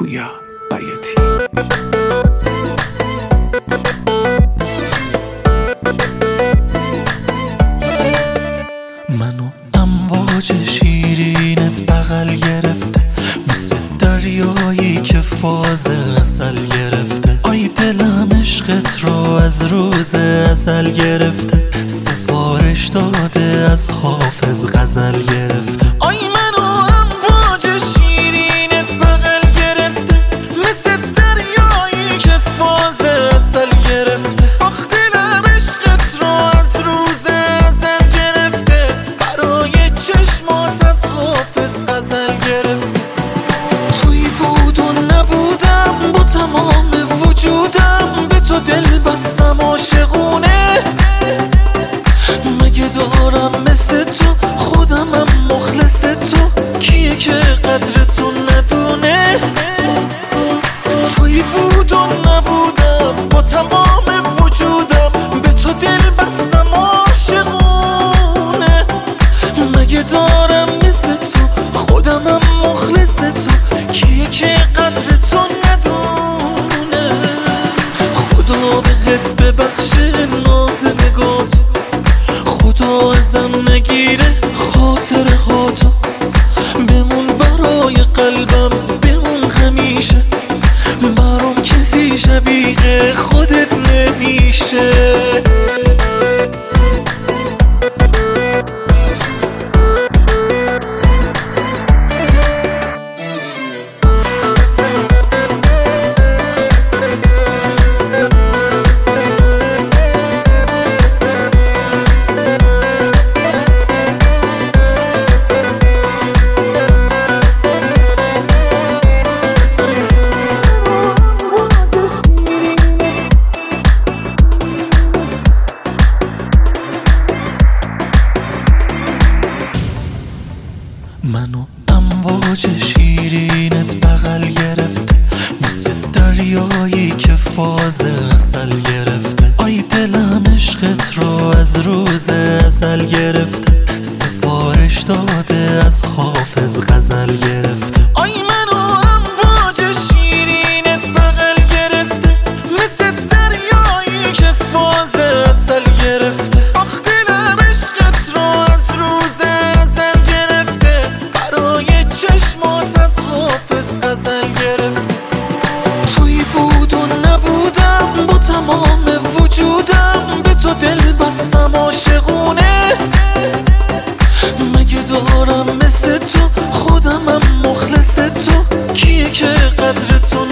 پویا بیاتی. منو امواج شیرینت بغل گرفته، مثل دریایی که فاز عسل گرفته. آی دلم عشقت رو از روز ازل گرفته، سفارش داده از حافظ غزل گرفته. آی منو امواج شیرینت بغل گرفته، مثل دریایی که فاز عسل گرفته. آخ دلم عشقت رو از روز ازل گرفته، برای چشمات از حافظ غزل گرفته. توی بود و نبودم، با تمام وجودم به تو دل بستم عاشقونه. مگه دارم مثل تو خودمم مخلص تو، کیه که قدر تو ندونه. توی بود و نبودم، با تمام وجودم به تو دل بستم عاشقونه. مگه دارم مثل تو خودمم مخلص تو، کیه که قدر تو ندونه. خدا بهت ببخشه ناز نگاتو، خدا ازم نگیره خاطر هاتو. بمون برای قلبم، بمون همیشه، برام کسی شبیه خودت نمیشه. منو امواج شیرینت بغل گرفته، مثل دریایی که فاز عسل گرفته. آی دلم عشقت رو از روز ازل گرفته، سفارش داده از حافظ غزل گرفته. آی منو امواج شیرینت بغل گرفته، مثل دریایی که فاز عسل گرفته. آخ دلم عشقت رو از روز ازل گرفته، برای چشمات از حافظ غزل گرفته. توی بود و نبودم، با تمام وجودم به تو دل بستم عاشقونه. مگه دارم مثل تو خودمم مخلص تو، کیه که قدر تو